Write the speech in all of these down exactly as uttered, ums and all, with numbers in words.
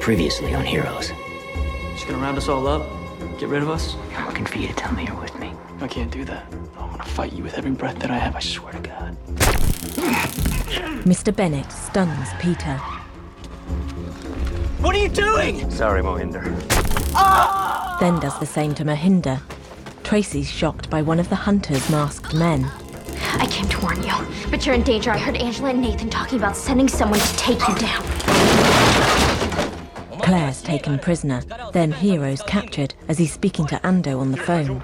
Previously on Heroes. Just gonna round us all up? Get rid of us? I'm looking for you to tell me you're with me. I can't do that. I'm gonna fight you with every breath that I have, I swear to God. Mister Bennett stuns Peter. What are you doing? Sorry, Mohinder. Ah! Then does the same to Mohinder. Tracy's shocked by one of the Hunter's masked men. I came to warn you, but you're in danger. I heard Angela and Nathan talking about sending someone to take you down. Claire's taken prisoner, then Hero's captured as he's speaking to Ando on the phone.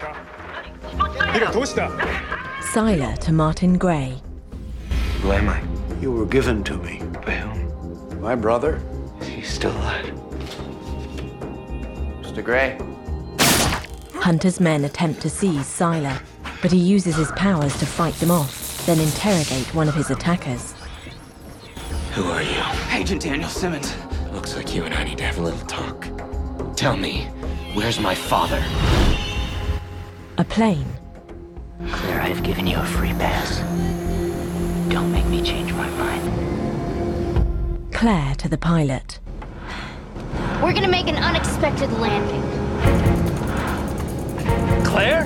Sylar to Martin Gray. Who am I? You were given to me. By whom? My brother. He's still alive. Mister Gray. Hunter's men attempt to seize Sylar, but he uses his powers to fight them off, then interrogate one of his attackers. Who are you? Agent Daniel Simmons. Looks like you and I need to have a little talk. Tell me, where's my father? A plane. Claire, I've given you a free pass. Don't make me change my mind. Claire to the pilot. We're gonna make an unexpected landing. Claire?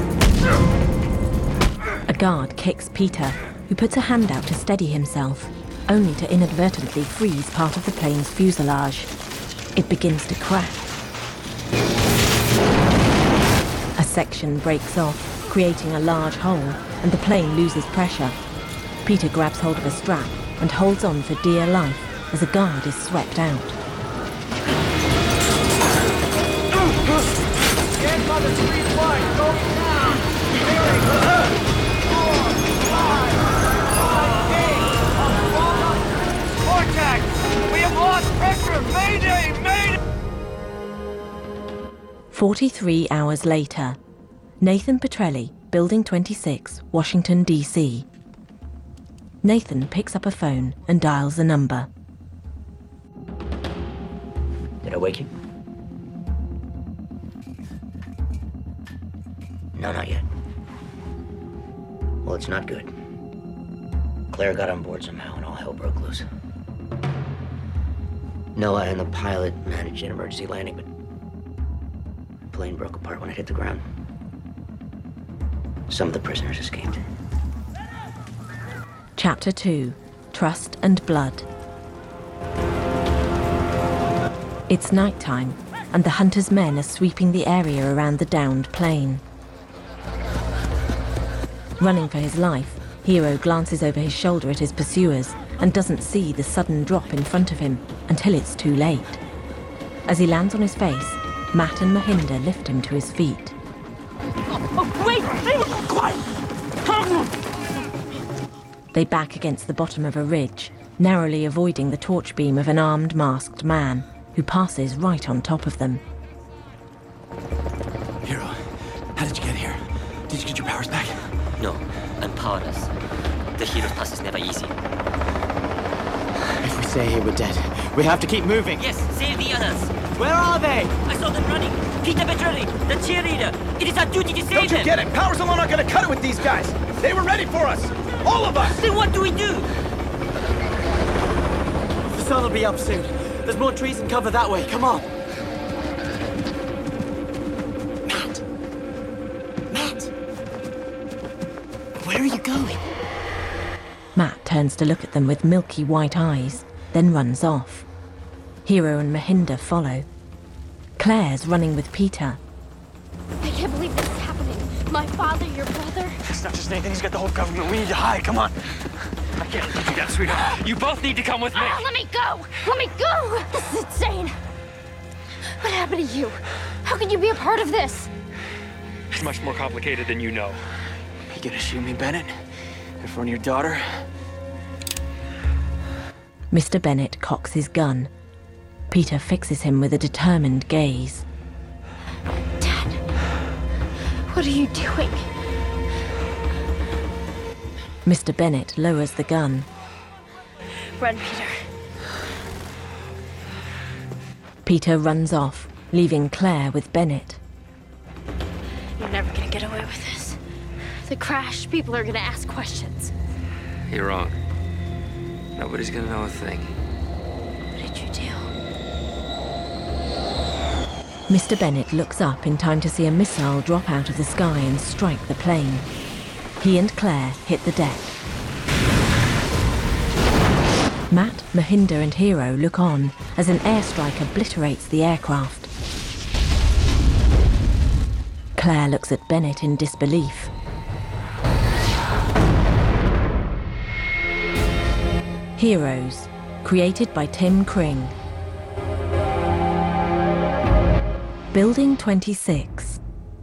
A guard kicks Peter, who puts a hand out to steady himself, only to inadvertently freeze part of the plane's fuselage. It begins to crack. A section breaks off, creating a large hole, and the plane loses pressure. Peter grabs hold of a strap and holds on for dear life as a guard is swept out. Stand by the street line, going down! Four, five, eight, Vortex! We have lost pressure! Mayday! Mayday! Forty-three hours later, Nathan Petrelli, Building twenty-six, Washington, D C Nathan picks up a phone and dials a number. Did I wake you? No, not yet. Well, it's not good. Claire got on board somehow and all hell broke loose. Noah and the pilot managed an emergency landing, but the plane broke apart when it hit the ground. Some of the prisoners escaped. Chapter two, Trust and Blood. It's nighttime, and the Hunter's men are sweeping the area around the downed plane. Running for his life, Hero glances over his shoulder at his pursuers and doesn't see the sudden drop in front of him until it's too late. As he lands on his face, Matt and Mohinder lift him to his feet. Oh, wait! Wait! Quiet! They back against the bottom of a ridge, narrowly avoiding the torch beam of an armed, masked man who passes right on top of them. Hero, how did you get here? Did you get your powers back? No, I'm powerless. The hero's pass is never easy. If we stay here, we're dead. We have to keep moving. Yes, save the others. Where are they? I saw them running. Peter Petrelli, the cheerleader. It is our duty to save Don't you them. get it? Powers alone aren't gonna cut it with these guys! They were ready for us! All of us! Then what do we do? The sun will be up soon. There's more trees and cover that way. Come on. Matt. Matt. Where are you going? Matt turns to look at them with milky white eyes, then runs off. Hero and Mohinder follow. Claire's running with Peter. I can't believe this is happening. My father, your brother. It's not just Nathan, he's got the whole government. We need to hide, come on. I can't let you do that, sweetheart. You both need to come with me. Ah, let me go! Let me go! This is insane. What happened to you? How can you be a part of this? It's much more complicated than you know. You gonna shoot me, Bennett? In front of your daughter? Mister Bennett cocks his gun. Peter fixes him with a determined gaze. Dad, what are you doing? Mister Bennett lowers the gun. Run, Peter. Peter runs off, leaving Claire with Bennett. You're never gonna get away with this. The crash, people are gonna ask questions. You're wrong. Nobody's gonna know a thing. What did you do? Mister Bennett looks up in time to see a missile drop out of the sky and strike the plane. He and Claire hit the deck. Matt, Mahinder and Hero look on as an airstrike obliterates the aircraft. Claire looks at Bennett in disbelief. Heroes, created by Tim Kring. Building twenty-six.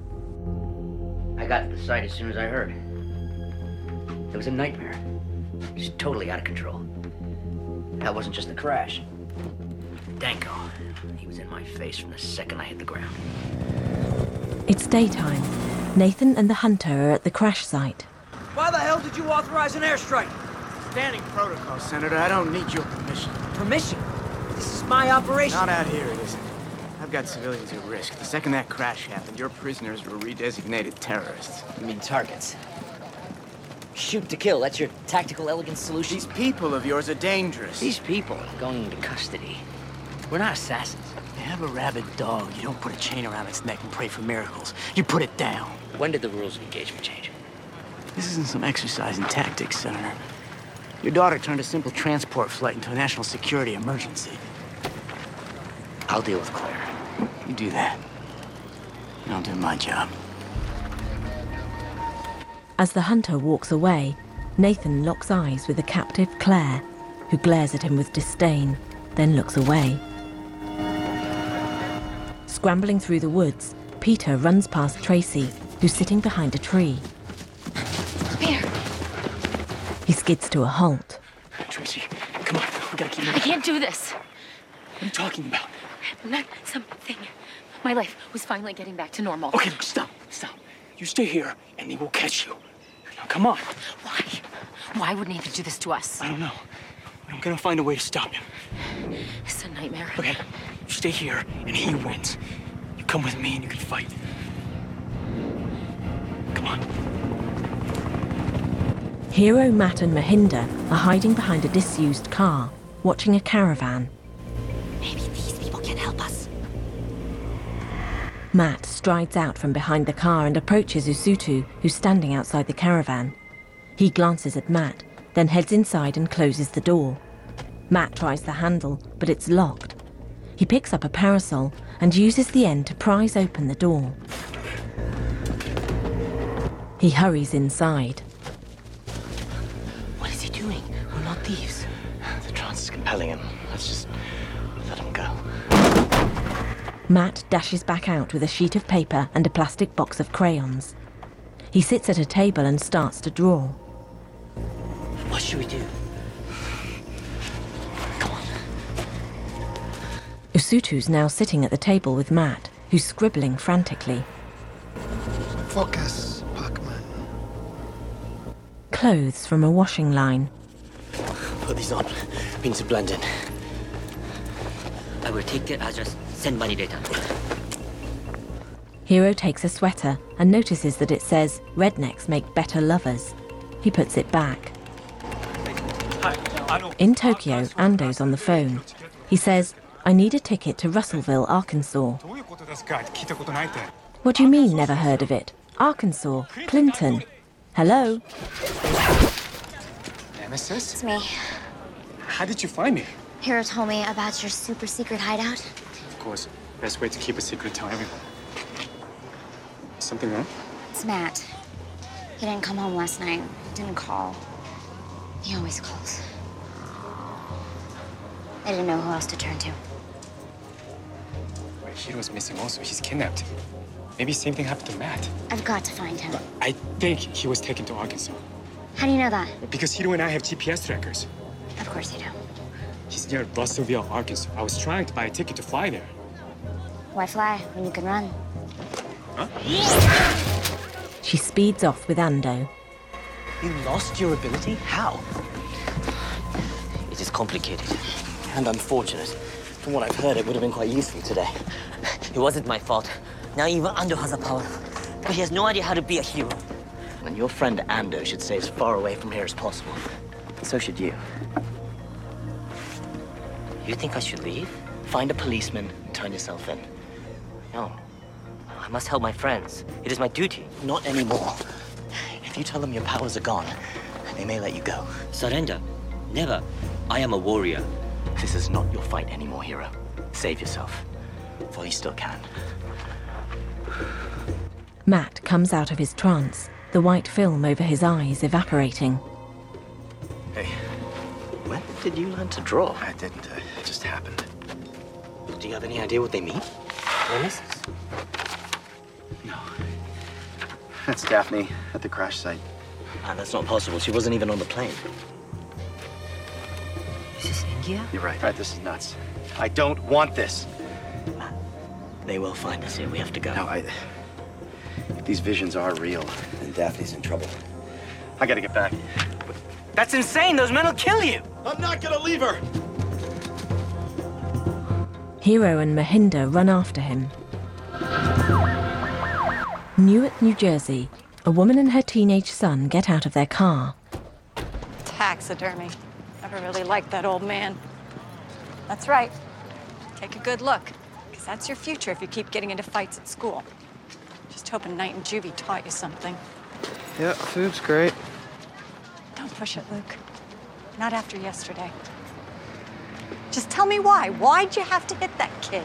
I got to the site as soon as I heard. It was a nightmare. Just totally out of control. That wasn't just the crash. Danko, he was in my face from the second I hit the ground. It's daytime. Nathan and the Hunter are at the crash site. Why the hell did you authorize an airstrike? Standing protocol, Senator. I don't need your permission. Permission? This is my operation. Not out here, it isn't. I've got civilians at risk. The second that crash happened, your prisoners were redesignated terrorists. You mean targets? Shoot to kill, that's your tactical elegant solution? These people of yours are dangerous. These people are going into custody. We're not assassins. You have a rabid dog. You don't put a chain around its neck and pray for miracles. You put it down. When did the rules of engagement change? This isn't some exercise in tactics, Senator. Your daughter turned a simple transport flight into a national security emergency. I'll deal with Claire. You do that. And I'll do my job. As the Hunter walks away, Nathan locks eyes with the captive Claire, who glares at him with disdain, then looks away. Scrambling through the woods, Peter runs past Tracy, who's sitting behind a tree. Peter! He skids to a halt. Tracy, come on. We gotta keep moving. I can't do this. What are you talking about? Not something. My life was finally getting back to normal. Okay, look, stop. Stop. You stay here, and he will catch you. Now, come on. Why? Why would Nathan do this to us? I don't know. I'm gonna find a way to stop him. It's a nightmare. Okay, you stay here, and he wins. You come with me, and you can fight. Come on. Hero, Matt and Mahinder are hiding behind a disused car, watching a caravan. Maybe these people can help us. Matt strides out from behind the car and approaches Usutu, who's standing outside the caravan. He glances at Matt, then heads inside and closes the door. Matt tries the handle, but it's locked. He picks up a parasol and uses the end to prise open the door. He hurries inside. What is he doing? We're not thieves. The trance is compelling him. Let's just let him go. Matt dashes back out with a sheet of paper and a plastic box of crayons. He sits at a table and starts to draw. What should we do? Come on. Usutu's now sitting at the table with Matt, who's scribbling frantically. Focus, Pac-Man. Clothes from a washing line. Put these on. We need to blend in. I will take the address, send money data. Hero takes a sweater and notices that it says, "Rednecks make better lovers." He puts it back. In Tokyo, Ando's on the phone. He says, "I need a ticket to Russellville, Arkansas." "What do you mean, never heard of it? Arkansas, Clinton. Hello?" Nemesis? It's me. How did you find me? Hero told me about your super secret hideout. Of course. Best way to keep a secret, tell everyone. Something wrong? It's Matt. He didn't come home last night. Didn't call. He always calls. I didn't know who else to turn to. Wait, Hiro's missing also. He's kidnapped. Maybe same thing happened to Matt. I've got to find him. I think he was taken to Arkansas. How do you know that? Because Hiro and I have G P S trackers. Of course you do. He's near Russellville, Arkansas. I was trying to buy a ticket to fly there. Why fly when you can run? Huh? She speeds off with Ando. You lost your ability? How? It is complicated and unfortunate. From what I've heard, it would have been quite useful today. It wasn't my fault. Now even Ando has a power, but he has no idea how to be a hero. And your friend Ando should stay as far away from here as possible. So should you. You think I should leave? Find a policeman and turn yourself in. No. I must help my friends. It is my duty. Not anymore. If you tell them your powers are gone, they may let you go. Surrender. Never. I am a warrior. This is not your fight anymore, hero. Save yourself, while you still can. Matt comes out of his trance, the white film over his eyes evaporating. Hey, when did you learn to draw? I didn't. Uh, it just happened. Do you have any idea what they mean? Nemesis? No. That's Daphne at the crash site. Ah, that's not possible. She wasn't even on the plane. Is this India? You're right. Right, this is nuts. I don't want this. Matt, they will find us here. We have to go. No, I... If these visions are real, then Daphne's in trouble. I gotta get back. That's insane! Those men will kill you! I'm not gonna leave her! Hero and Mahinda run after him. Newark, New Jersey, a woman and her teenage son get out of their car. Taxidermy. Never really liked that old man. That's right. Take a good look, because that's your future if you keep getting into fights at school. Just hoping Knight and Juvie taught you something. Yeah, food's great. Don't push it, Luke. Not after yesterday. Just tell me why. Why'd you have to hit that kid?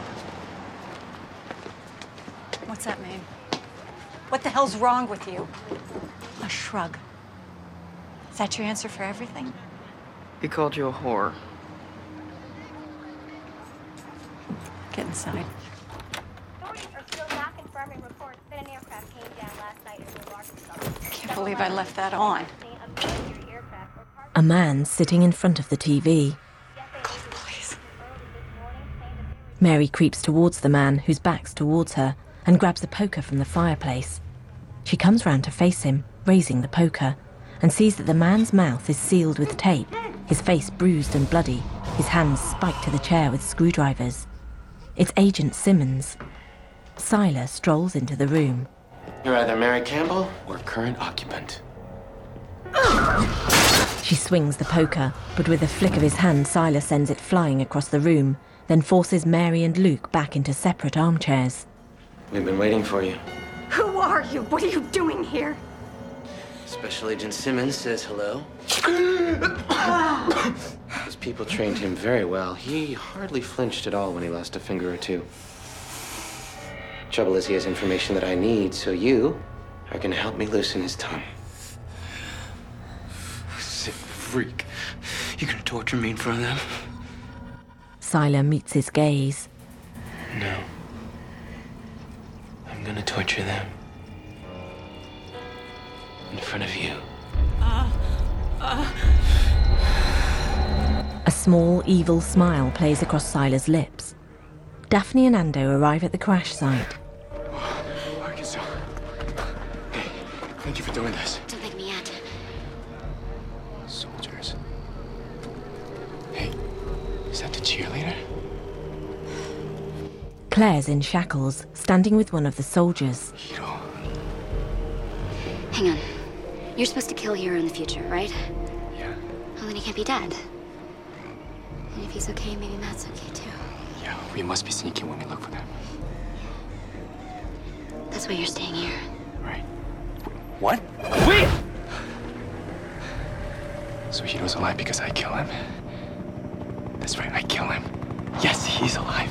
What's that mean? What the hell's wrong with you? A shrug. Is that your answer for everything? He called you a whore. Get inside. Authorities are still not confirming reports that an aircraft came down last night in Arkansas. Can't believe I left that on. A man sitting in front of the T V. God, please. Mary creeps towards the man, whose back's towards her, and grabs a poker from the fireplace. She comes round to face him, raising the poker, and sees that the man's mouth is sealed with tape, his face bruised and bloody, his hands spiked to the chair with screwdrivers. It's Agent Simmons. Siler strolls into the room. You're either Mary Campbell or current occupant. She swings the poker, but with a flick of his hand, Siler sends it flying across the room, then forces Mary and Luke back into separate armchairs. We've been waiting for you. Who are you? What are you doing here? Special Agent Simmons says hello. His people trained him very well. He hardly flinched at all when he lost a finger or two. Trouble is, he has information that I need, so you are going to help me loosen his tongue. Sick freak. You gonna torture me in front of them? Siler meets his gaze. No. I'm gonna torture them. In front of you. A small, evil smile plays across Siler's lips. Daphne and Ando arrive at the crash site. Arkansas. Hey, thank you for doing this. Don't thank me yet. Soldiers. Hey, is that the cheerleader? Claire's in shackles, standing with one of the soldiers. Hero. Hang on. You're supposed to kill Hero in the future, right? Yeah. Well, then he can't be dead. And if he's okay, maybe Matt's okay too. Yeah, we must be sneaky when we look for them. That's why you're staying here. Right. What? Wait! So Hero's alive because I kill him? That's right, I kill him. Yes, he's alive.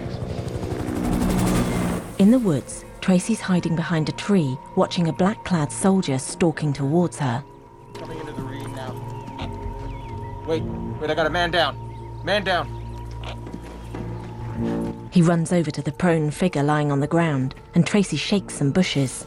In the woods, Tracy's hiding behind a tree, watching a black-clad soldier stalking towards her. Coming into the read now. Wait, wait, I got a man down. Man down. He runs over to the prone figure lying on the ground, and Tracy shakes some bushes.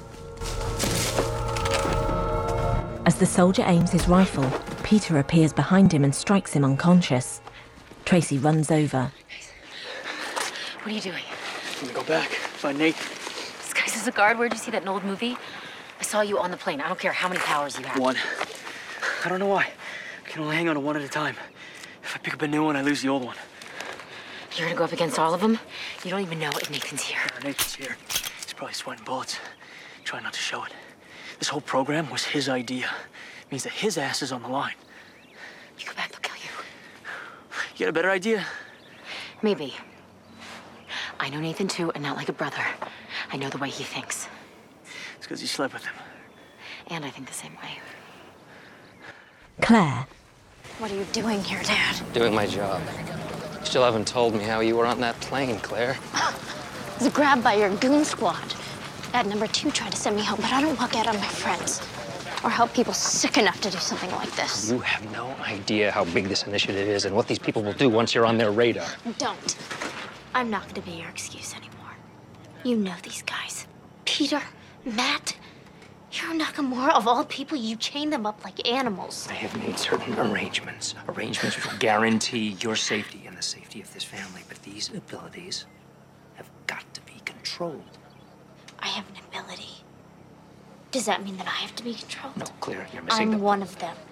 As the soldier aims his rifle, Peter appears behind him and strikes him unconscious. Tracy runs over. What are you doing? I'm gonna go back, find Nate. Disguised as a guard? Where'd you see that in an old movie? I saw you on the plane. I don't care how many powers you have. One. I don't know why. I can only hang on to one at a time. If I pick up a new one, I lose the old one. You're gonna go up against all of them? You don't even know if Nathan's here. Uh, Nathan's here. He's probably sweating bullets. Try not to show it. This whole program was his idea. It means that his ass is on the line. You go back, they'll kill you. You got a better idea? Maybe. I know Nathan too, and not like a brother. I know the way he thinks. It's because you slept with him. And I think the same way. Claire. What are you doing here, Dad? Doing my job. You still haven't told me how you were on that plane, Claire. I was grabbed by your goon squad. Dad number two tried to send me home, but I don't walk out on my friends or help people sick enough to do something like this. You have no idea how big this initiative is and what these people will do once you're on their radar. Don't. I'm not going to be your excuse anymore. You know these guys. Peter, Matt, you're Nakamura. Of all people, you chain them up like animals. I have made certain arrangements. Arrangements which will guarantee your safety and the safety of this family. But these abilities have got to be controlled. I have an ability. Does that mean that I have to be controlled? No, Claire, you're missing I'm the... one of them.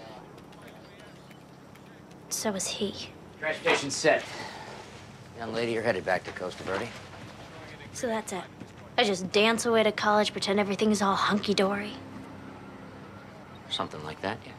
So is he. Transportation set. Young lady, you're headed back to Costa Verde. So that's it. I just dance away to college, pretend everything's all hunky-dory. Something like that, yeah.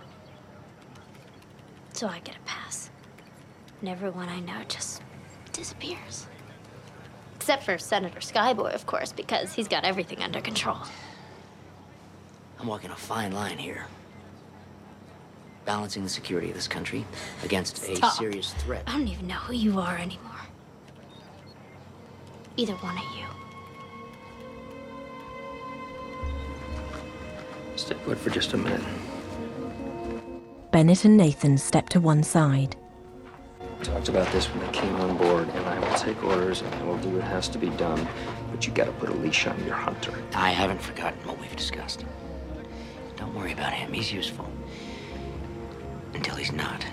So I get a pass. And everyone I know just disappears. Except for Senator Skyboy, of course, because he's got everything under control. I'm walking a fine line here. Balancing the security of this country against Stop. a serious threat. I don't even know who you are anymore. Either one of you. Stay put for just a minute. Bennett and Nathan step to one side. We talked about this when they came on board, and I will take orders and I will do what has to be done. But you gotta put a leash on your hunter. I haven't forgotten what we've discussed. Don't worry about him. He's useful. Until he's not.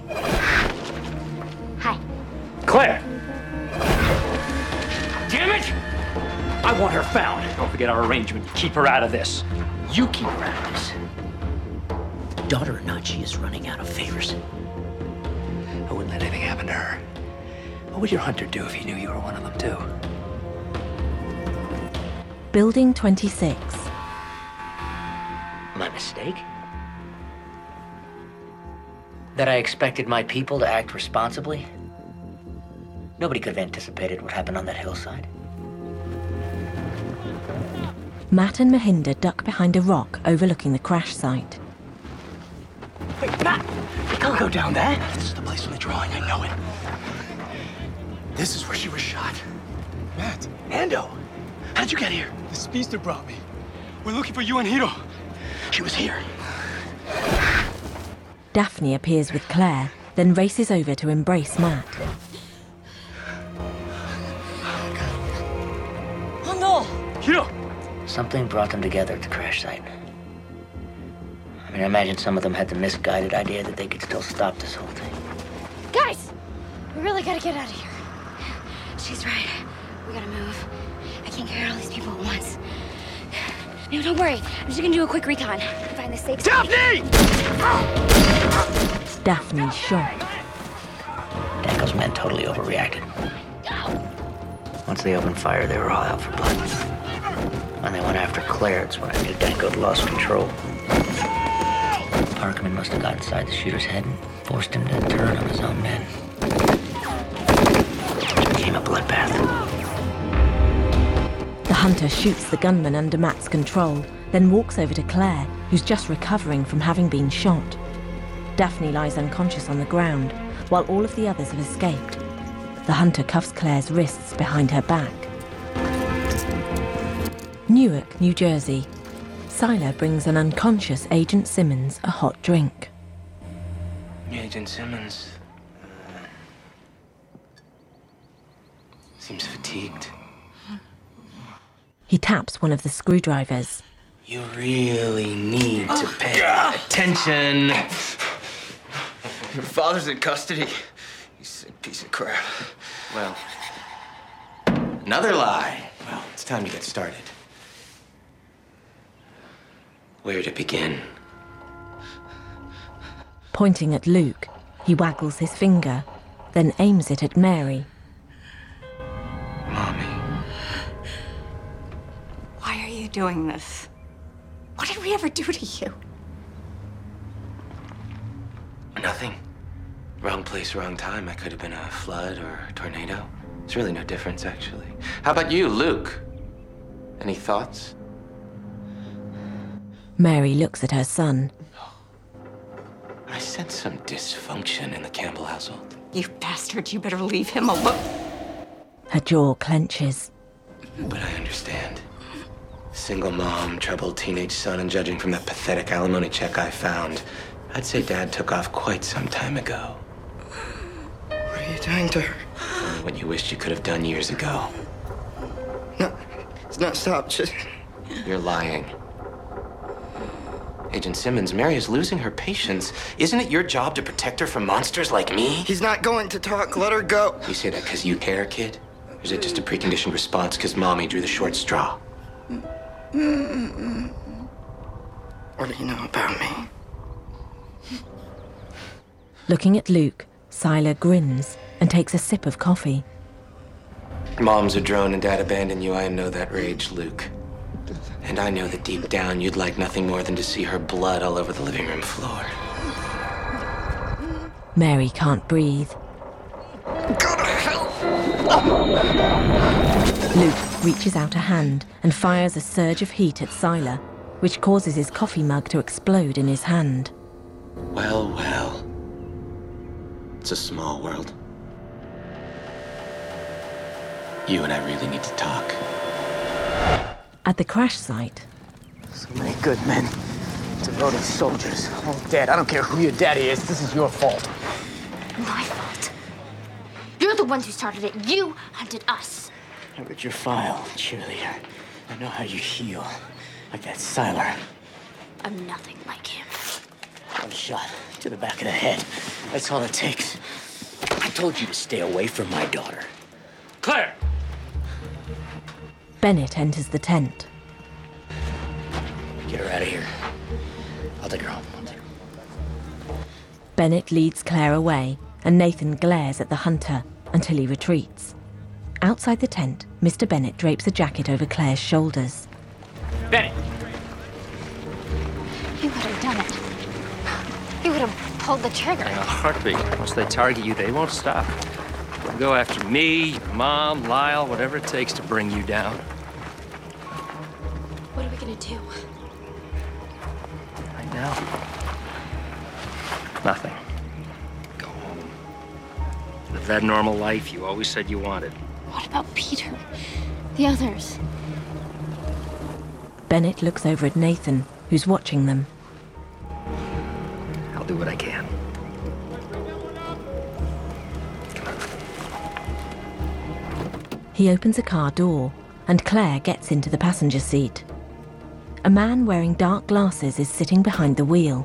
Hi. Claire! Damn it! I want her found. Don't forget our arrangement. Keep her out of this. You keep her out of this. Daughter or not, she is running out of favors. I wouldn't let anything happen to her. What would your hunter do if he knew you were one of them, too? Building twenty-six. My mistake? That I expected my people to act responsibly? Nobody could have anticipated what happened on that hillside. Matt and Mahinda duck behind a rock overlooking the crash site. Wait, Matt! Don't go down there. This is the place from the drawing. I know it. This is where she was shot. Matt. Ando! How did you get here? The speedster brought me. We're looking for you and Hiro. She was here. Daphne appears with Claire, then races over to embrace Matt. Oh no! Hiro! Something brought them together at the crash site. I mean, I imagine some of them had the misguided idea that they could still stop this whole thing. Guys! We really gotta get out of here. She's right. We gotta move. I can't carry all these people at once. No, don't worry. I'm just gonna do a quick recon. Find the safe spot. Daphne! Daphne's shot. Danko's men totally overreacted. Once they opened fire, they were all out for blood. When they went after Claire, it's when I knew Danko'd lost control. Parkman must have got inside the shooter's head and forced him to turn on his own men. It became a bloodbath. The hunter shoots the gunman under Matt's control, then walks over to Claire, who's just recovering from having been shot. Daphne lies unconscious on the ground, while all of the others have escaped. The hunter cuffs Claire's wrists behind her back. Newark, New Jersey. Sila brings an unconscious Agent Simmons a hot drink. Agent Simmons uh, seems fatigued. He taps one of the screwdrivers. You really need to pay attention. Your father's in custody. You sick piece of crap. Well, another lie. Well, it's time to get started. Where to begin? Pointing at Luke, he waggles his finger, then aims it at Mary. Mommy. Why are you doing this? What did we ever do to you? Nothing. Wrong place, wrong time. I could have been a flood or a tornado. There's really no difference, actually. How about you, Luke? Any thoughts? Mary looks at her son. I sense some dysfunction in the Campbell household. You bastard, you better leave him alone. Her jaw clenches. But I understand. Single mom, troubled teenage son, and judging from that pathetic alimony check I found, I'd say Dad took off quite some time ago. What are you doing to her? Only what you wished you could have done years ago. No, it's not stop. Just... You're lying. Agent Simmons, Mary is losing her patience. Isn't it your job to protect her from monsters like me? He's not going to talk. Let her go. You say that because you care, kid? Or is it just a preconditioned response because Mommy drew the short straw? What do you know about me? Looking at Luke, Siler grins and takes a sip of coffee. Mom's a drone and Dad abandoned you. I know that rage, Luke. And I know that deep down you'd like nothing more than to see her blood all over the living room floor. Mary can't breathe. Go to hell! Luke reaches out a hand and fires a surge of heat at Siler, which causes his coffee mug to explode in his hand. Well, well. It's a small world. You and I really need to talk. At the crash site... So many good men, devoted soldiers, all dead. I don't care who your daddy is, this is your fault. My fault. You're the ones who started it. You hunted us. I read your file, cheerleader. I know how you heal. Like that Siler. I'm nothing like him. One shot to the back of the head. That's all it takes. I told you to stay away from my daughter. Claire! Bennett enters the tent. Get her out of here. I'll take her home. I'll take her. Bennett leads Claire away, and Nathan glares at the hunter until he retreats. Outside the tent, Mister Bennett drapes a jacket over Claire's shoulders. Bennett! He would have done it. He would have pulled the trigger. In a heartbeat. Once they target you, they won't stop. They'll go after me, your mom, Lyle, whatever it takes to bring you down. What are we gonna do? Right now? Nothing. Go home. Live that normal life you always said you wanted. What about Peter? The others? Bennett looks over at Nathan, who's watching them. I'll do what I can. He opens a car door, and Claire gets into the passenger seat. A man wearing dark glasses is sitting behind the wheel.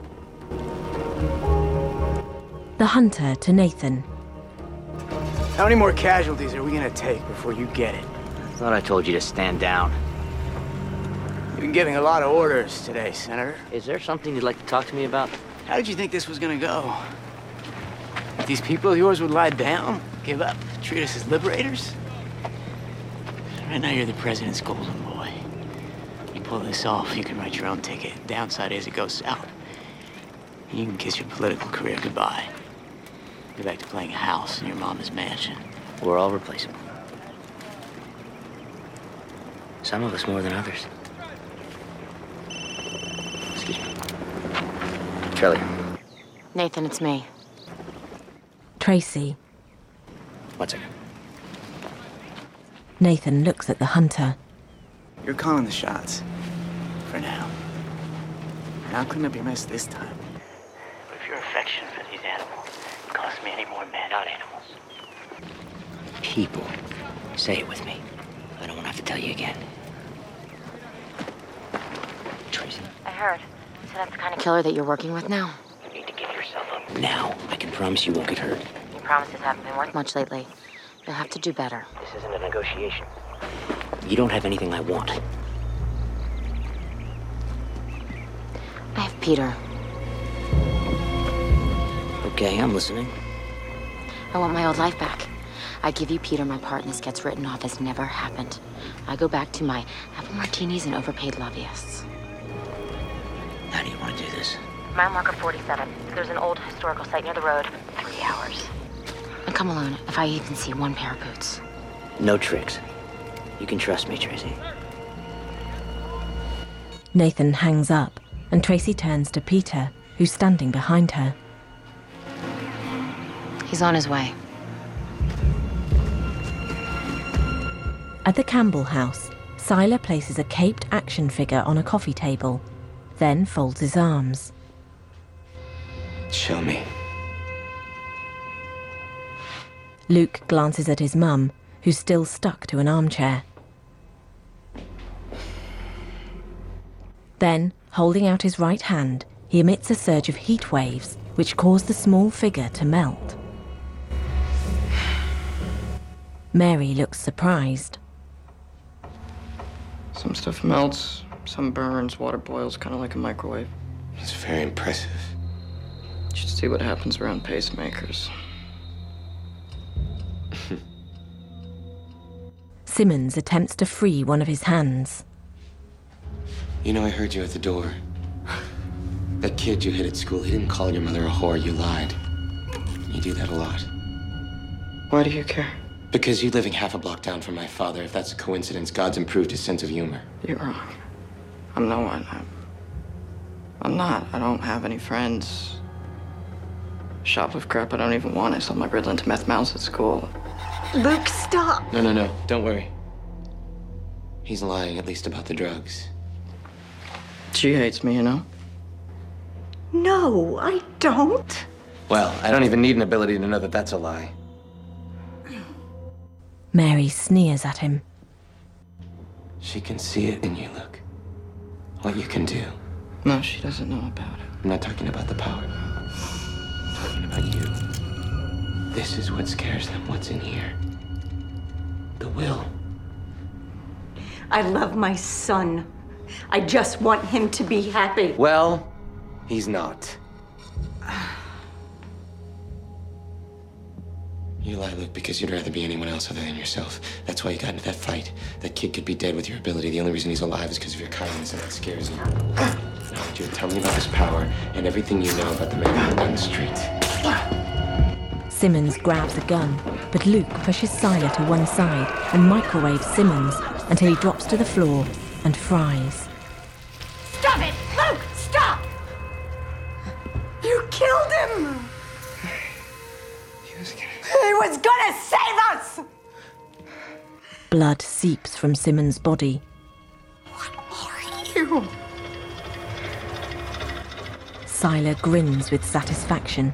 The hunter to Nathan. How many more casualties are we gonna take before you get it? I thought I told you to stand down. You've been giving a lot of orders today, Senator. Is there something you'd like to talk to me about? How did you think this was gonna go? These people of yours would lie down, give up, treat us as liberators? Right now you're the president's golden boy. You pull this off, you can write your own ticket. Downside is it goes south. And you can kiss your political career goodbye. Go back to playing house in your mama's mansion. We're all replaceable. Some of us more than others. Excuse me. Charlie. Nathan, it's me. Tracy. One second. Nathan looks at the hunter. You're calling the shots. For now. And I'll clean up your mess this time. But if your affection for these animals costs me any more men, not animals. People. Say it with me. I don't want to have to tell you again. Tracy. I heard. So that's the kind of killer that you're working with now? You need to give yourself up now. I can promise you won't get hurt. Your promises haven't been worth much lately. You'll have to do better. This isn't a negotiation. You don't have anything I want. I have Peter. Okay, I'm listening. I want my old life back. I give you Peter, my part, and this gets written off as never happened. I go back to my apple martinis and overpaid lobbyists. How do you want to do this? Mile marker forty-seven. There's an old historical site near the road. Three hours. And come alone if I even see one pair of boots. No tricks. You can trust me, Tracy. Nathan hangs up, and Tracy turns to Peter, who's standing behind her. He's on his way. At the Campbell house, Siler places a caped action figure on a coffee table, then folds his arms. Show me. Luke glances at his mum, who's still stuck to an armchair. Then, holding out his right hand, he emits a surge of heat waves, which cause the small figure to melt. Mary looks surprised. Some stuff melts, some burns, water boils, kind of like a microwave. It's very impressive. You should see what happens around pacemakers. Simmons attempts to free one of his hands. You know, I heard you at the door. That kid you hit at school, he didn't call your mother a whore, you lied. You do that a lot. Why do you care? Because you living half a block down from my father. If that's a coincidence, God's improved his sense of humor. You're wrong. I'm no one. I'm, I'm not. I don't have any friends. Shoplift crap I don't even want. I sold my Ritalin to meth mouths at school. Luke, stop! No, no, no. Don't worry. He's lying, at least about the drugs. She hates me, you know? No, I don't. Well, I don't even need an ability to know that that's a lie. Mary sneers at him. She can see it in you, Luke. What you can do. No, she doesn't know about it. I'm not talking about the power. I'm talking about you. This is what scares them, what's in here. The will. I love my son. I just want him to be happy. Well, he's not. You lie, Luke, because you'd rather be anyone else other than yourself. That's why you got into that fight. That kid could be dead with your ability. The only reason he's alive is because of your kindness, and that scares you. Now I want you to tell me about this power and everything you know about the man down the street. Simmons grabs a gun, but Luke pushes Siler to one side and microwaves Simmons until he drops to the floor and fries. Stop it! Luke, stop! You killed him! He was gonna... He was gonna save us! Blood seeps from Simmons' body. What are you? Siler grins with satisfaction.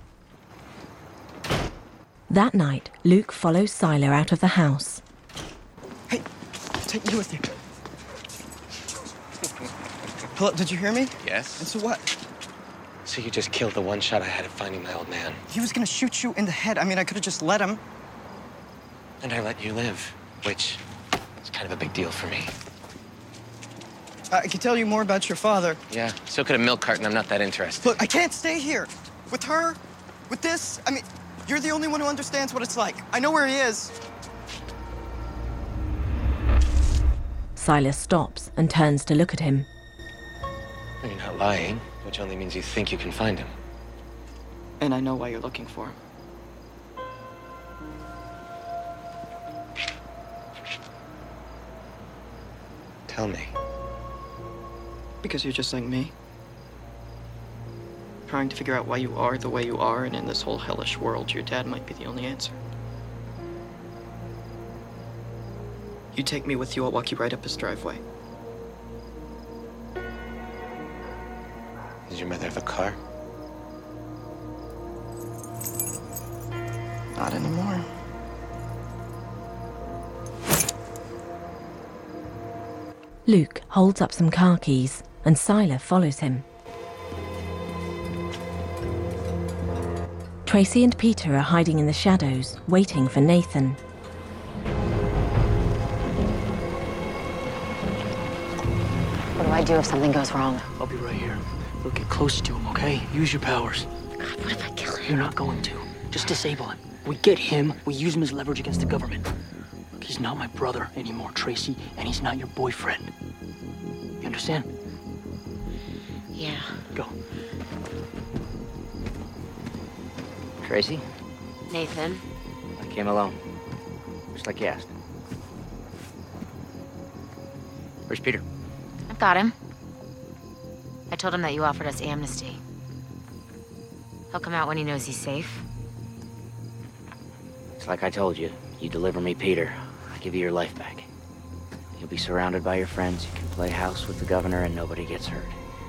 That night, Luke follows Siler out of the house. Hey, take me with you. Hello, did you hear me? Yes? And so what? So you just killed the one shot I had at finding my old man. He was gonna shoot you in the head. I mean, I could have just let him. And I let you live, which is kind of a big deal for me. I can tell you more about your father. Yeah, so could a milk carton. I'm not that interested. Look, I can't stay here. With her, with this, I mean, you're the only one who understands what it's like. I know where he is. Siler stops and turns to look at him. You're not lying, which only means you think you can find him. And I know why you're looking for him. Tell me. Because you're just like me. Trying to figure out why you are the way you are, and in this whole hellish world, your dad might be the only answer. You take me with you, I'll walk you right up his driveway. Does your mother have a car? Not anymore. Luke holds up some car keys, and Siler follows him. Tracy and Peter are hiding in the shadows, waiting for Nathan. What do I do if something goes wrong? I'll be right here. We'll get close to him, okay? Use your powers. God, what if I kill him? You're not going to. Just disable him. We get him, we use him as leverage against the government. He's not my brother anymore, Tracy, and he's not your boyfriend. You understand? Yeah. Go. Tracy? Nathan? I came alone. just like you asked. Where's Peter? I've got him. I told him that you offered us amnesty. He'll come out when he knows he's safe. It's like I told you. You deliver me Peter, I'll give you your life back. You'll be surrounded by your friends, you can play house with the governor and nobody gets hurt.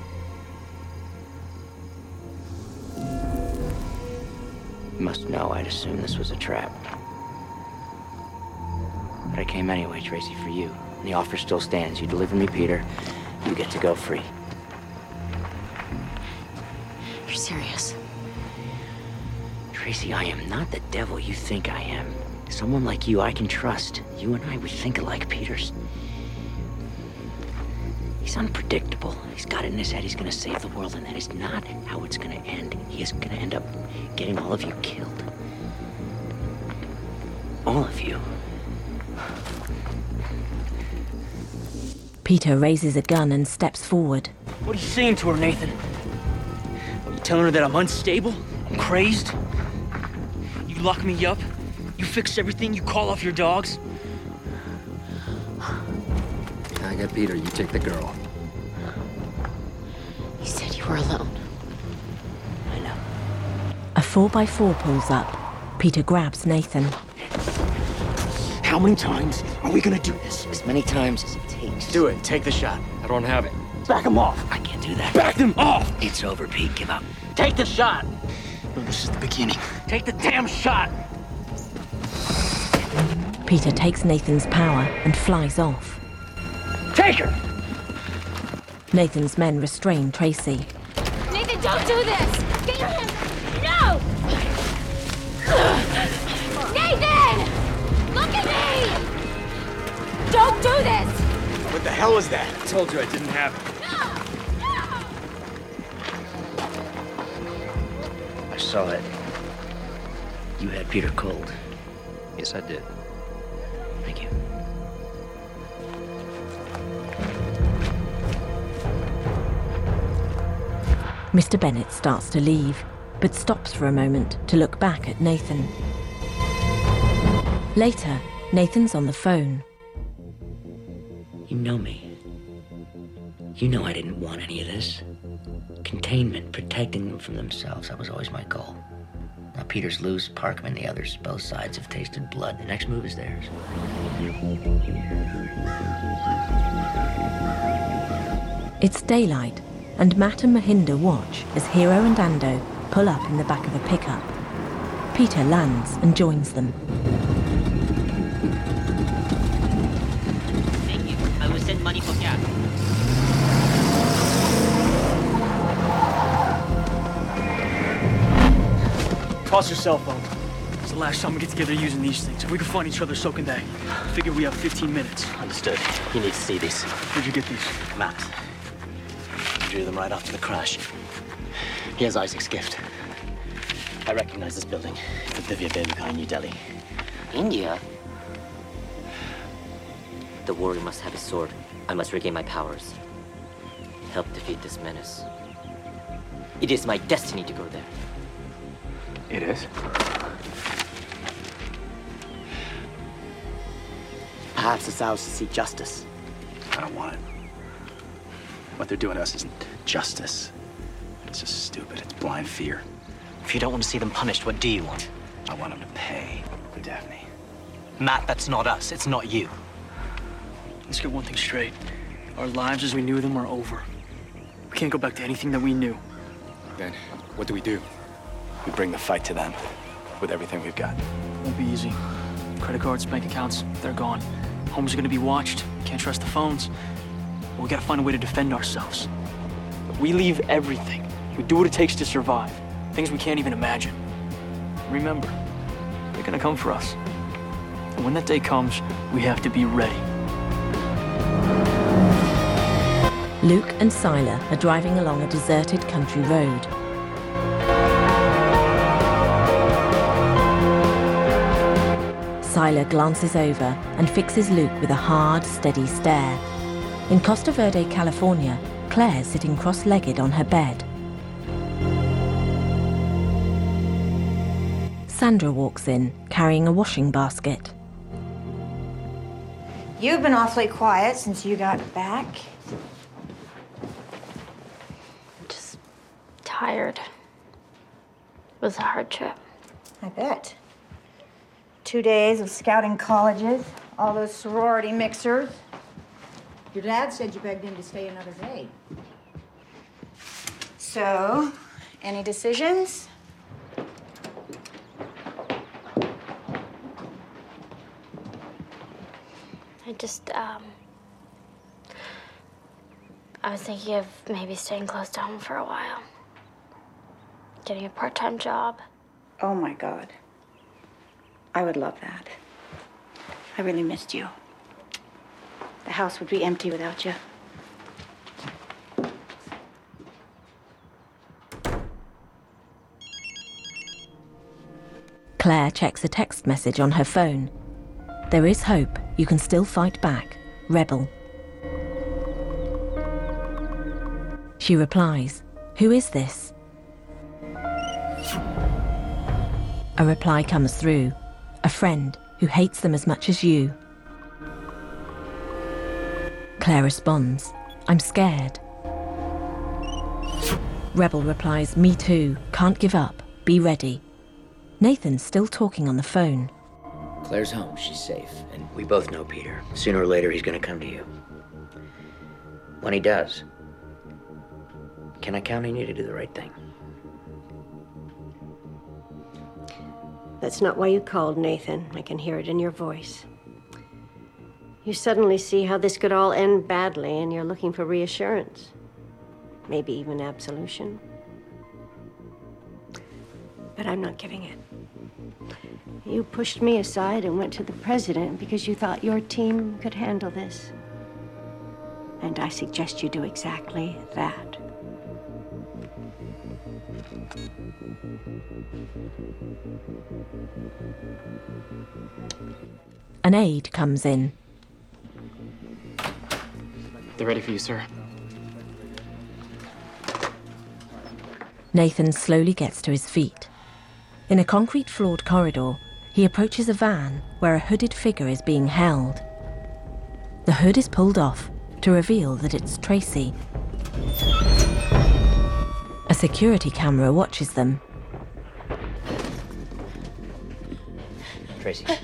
You must know I'd assume this was a trap. But I came anyway, Tracy, for you. And the offer still stands. You deliver me Peter, you get to go free. You're serious? Tracy, I am not the devil you think I am. Someone like you I can trust. You and I, we think alike, Peters. He's unpredictable. He's got it in his head he's gonna save the world, and that is not how it's gonna end. He is gonna end up getting all of you killed. All of you. Peter raises a gun and steps forward. What are you saying to her, Nathan? Are you telling her that I'm unstable? I'm crazed? You lock me up? You fix everything? You call off your dogs? I got Peter, you take the girl. You said you were alone. I know. A four by four pulls up. Peter grabs Nathan. How many times are we gonna do this? As many times as it takes. Do it. Take the shot. I don't have it. Back him off. I can't do that. Back them off! It's over, Pete. Give up. Take the shot! No, this is the beginning. Take the damn shot! Peter takes Nathan's power and flies off. Take her! Nathan's men restrain Tracy. Nathan, don't do this! Get your hands... No! Nathan! Look at me! Don't do this! What the hell was that? I told you I didn't have it. I saw it. You had Peter cold. Yes, I did. Thank you. Mister Bennett starts to leave, but stops for a moment to look back at Nathan. Later, Nathan's on the phone. You know me. You know I didn't want any of this. Containment, protecting them from themselves, that was always my goal. Now Peter's loose, Parkham and the others, both sides have tasted blood. The next move is theirs. It's daylight, and Matt and Mahinda watch as Hero and Ando pull up in the back of a pickup. Peter lands and joins them. Thank you. I will send money for cab. Toss your cell phone. It's the last time we get together using these things. If we can find each other, so can they. Figure we have fifteen minutes. Understood. You need to see these. Where'd you get these? Matt. I drew them right after the crash. Here's Isaac's gift. I recognize this building. It's the Divya Devika in New Delhi. India? The warrior must have his sword. I must regain my powers. Help defeat this menace. It is my destiny to go there. It is? Perhaps it's ours to seek justice. I don't want it. What they're doing to us isn't justice. It's just stupid. It's blind fear. If you don't want to see them punished, what do you want? I want them to pay for Daphne. Matt, that's not us. It's not you. Let's get one thing straight. Our lives as we knew them are over. We can't go back to anything that we knew. Then, what do we do? We bring the fight to them with everything we've got. Won't be easy. Credit cards, bank accounts, they're gone. Homes are gonna be watched. Can't trust the phones. We gotta find a way to defend ourselves. We leave everything. We do what it takes to survive. Things we can't even imagine. Remember, they're gonna come for us. And when that day comes, we have to be ready. Luke and Sila are driving along a deserted country road. Sila glances over and fixes Luke with a hard, steady stare. In Costa Verde, California, Claire's sitting cross-legged on her bed. Sandra walks in, carrying a washing basket. You've been awfully quiet since you got back. Just tired. It was a hard trip. I bet. Two days of scouting colleges, all those sorority mixers. Your dad said you begged him to stay another day. So, any decisions? I just, um... I was thinking of maybe staying close to home for a while. Getting a part-time job. Oh, my God. I would love that. I really missed you. The house would be empty without you. Claire checks a text message on her phone. There is hope. You can still fight back. Rebel. She replies, "Who is this?" A reply comes through. A friend who hates them as much as you. Claire responds, "I'm scared." Rebel replies, "Me too. Can't give up. Be ready." Nathan's still talking on the phone. Claire's home. She's safe. And we both know Peter. Sooner or later, he's gonna come to you. When he does, can I count on you to do the right thing? That's not why you called, Nathan. I can hear it in your voice. You suddenly see how this could all end badly, and you're looking for reassurance. Maybe even absolution. But I'm not giving it. You pushed me aside and went to the president because you thought your team could handle this. And I suggest you do exactly that. An aide comes in. They're ready for you, sir. Nathan slowly gets to his feet. In a concrete-floored corridor, he approaches a van where a hooded figure is being held. The hood is pulled off to reveal that it's Tracy. A security camera watches them. Tracy.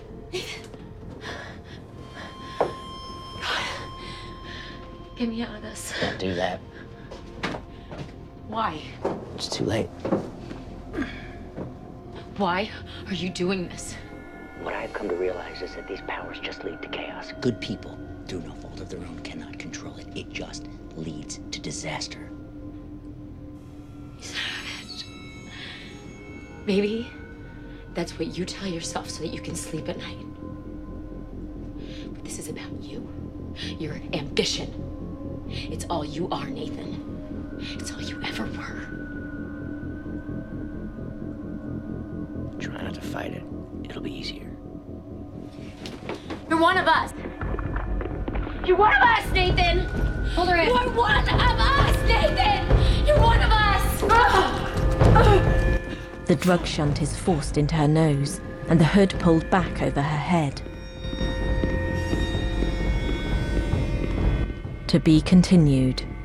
Get me out of this. Don't do that. Why? It's too late. Why are you doing this? What I've come to realize is that these powers just lead to chaos. Good people, through no fault of their own, cannot control it. It just leads to disaster. Maybe that's what you tell yourself so that you can sleep at night. But this is about you. Your ambition. It's all you are, Nathan. It's all you ever were. Try not to fight it. It'll be easier. You're one of us. You're one of us, Nathan. Hold her in. You're one of us, Nathan. You're one of us. The drug shunt is forced into her nose, and the hood pulled back over her head. To be continued.